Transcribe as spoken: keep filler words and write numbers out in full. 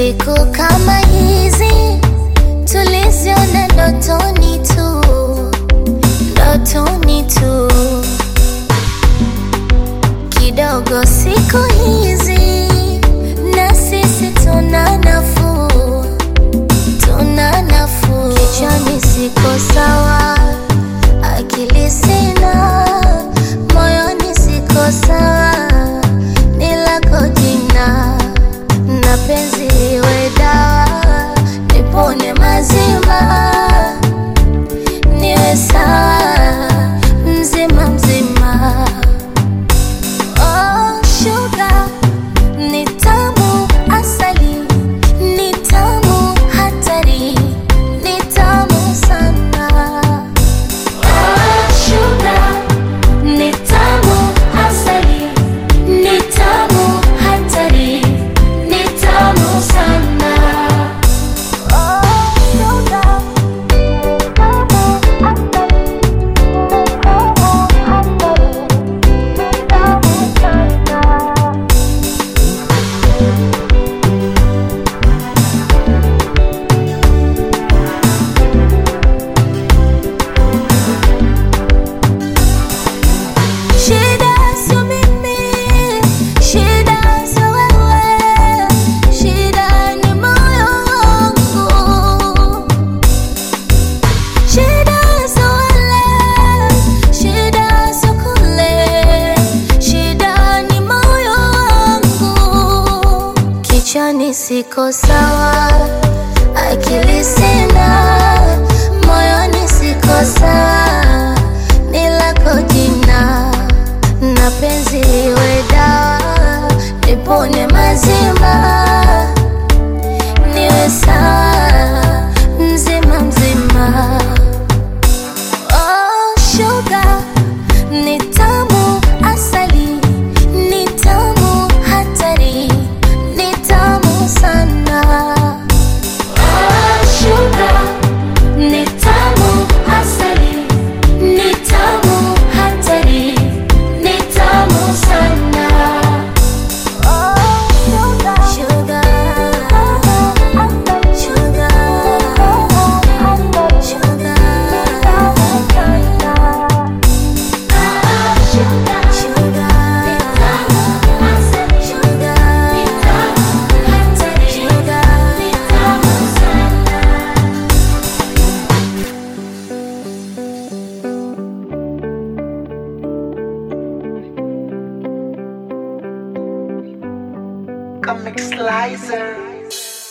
Siku kama hizi tuliziona ndotoni tu, ndotoni tu. Kidogo siku hizi na sisi tuna nafuu, tuna nafuu. Kichwani siko sawa, akili sina, moyoni siko sawa, ni lako jina na penzi liwe dawa, nipone mazima, niwe sawa mzima mzima. Oh sugar, ni tamu asali, ni tamu hatari, ni tamu sana. Oh sugar, ni tamu asali, ni tamu hatari, ni tamu sana. Oh sugar, ni tamu asali, ni tamu hatari, ni tamu sana. Shida sio mimi, shida sio wewe, shida ni moyo wangu. Shida sio wale, shida sio kule, shida ni moyo wangu. Kichwani siko sawa, akili sina, moyoni siko sawa, ni lako jina na penzi liwe dawa, nipone mazima, niwe sawa mzima mzima. Oh sugar, ni tamu asali, ni tamu hatari, ni tamu sana. Oh sugar, ni tamu asali, ni tamu hatari, ni tamu sana. Oh sugar, sugar, sugar, sugar, Comic Slicer.